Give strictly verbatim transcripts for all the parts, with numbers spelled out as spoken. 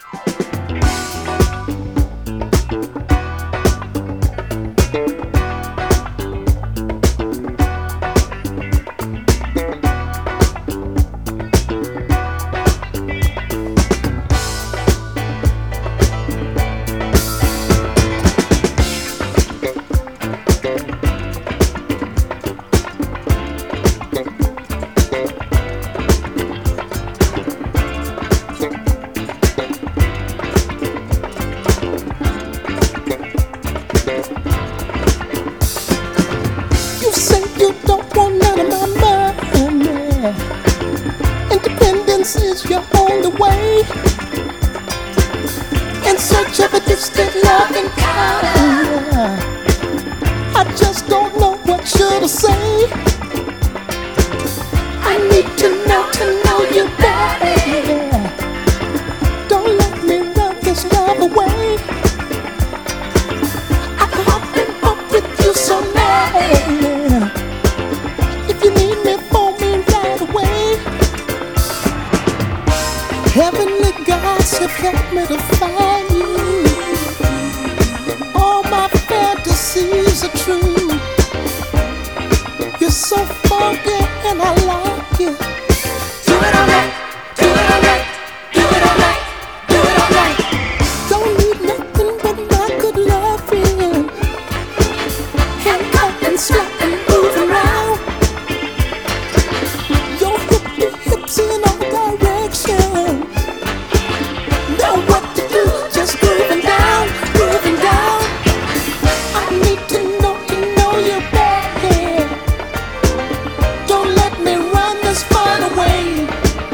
You say you don't want none of my money. Independence is your only way. In search of a distant love encounter. I just don't know what should I say. I need to know to know you better. Don't let me run this love away. I can hop and bump with you so mad. If you need me, phone me right away. Heavenly gods have helped me to find you. All my fantasies are true. You're so funky and I like you. Do it all right, do it all right, do it all right, do it all right. Don't need nothing but my good loving. Handcuff and slap and move around. Your hippie hips in all directions. Know what to do, just grooving down, grooving down. I need to know you know you're bad. Don't let me run this fun away.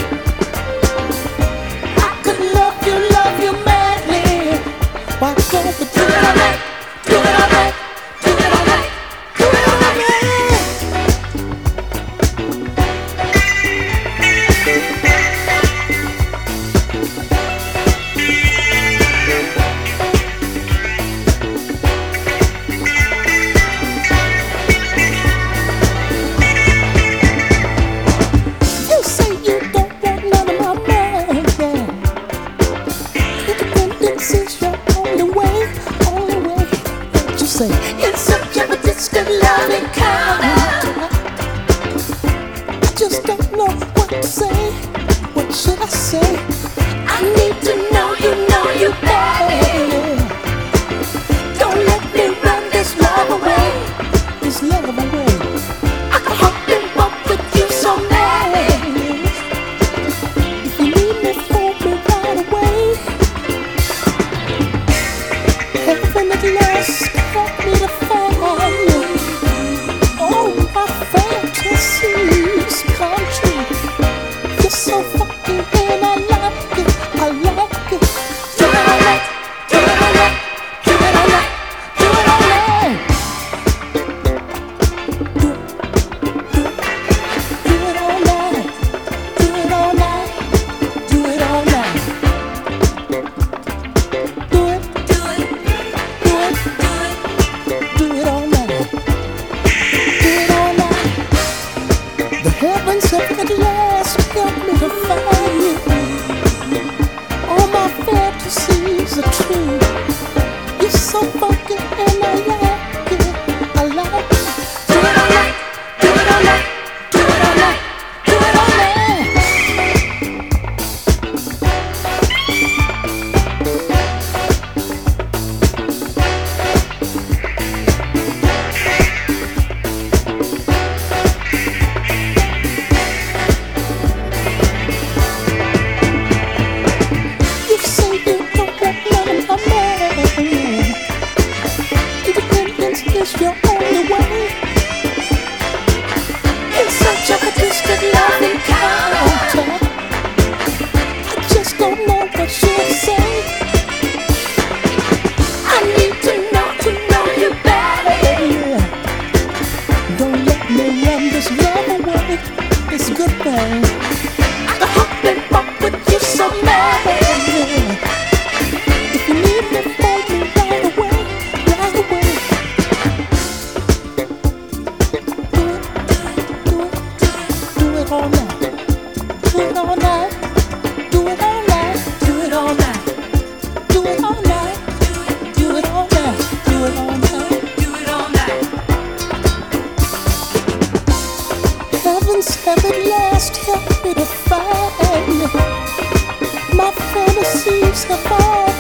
I could love you, love you madly. Why don't we do it all right, do it all right, do it all right, do it all right. You say you don't want none of my money. Independence is your only way, only way. What you say? In search of a distant love encounter. I just don't know what to say. What should I say? I need to know you know you better. Don't let me run this love away, this love away. I can hop and bump with you so mad. If you need me, phone me right away. Heaven at last help me to find you. Oh, my fantasies come true. You're so fucking and I like it, I like it. Do it all right, do it all right, do it all right, do it all right. Do it, do it all night, do it all night, do it all night. Do it, do it, do it, do it all night, do it all night. The heavens have at last helped me to find you. All my fantasies are true. You're so funky and I like it, I like it. Do it all right, do it all right, do it all right, do it all right. You say you don't want none of my money. Independence is your only way. In search of a distant love encounter. I just don't know what should I say. I need to know to know you better. Don't let me run this love away, this good thing. I can hop and bump with you so mad. If you need me, phone me right away, right away. Do it, do it, do it all night. Do it all night, do it all night, do it all night. myself off.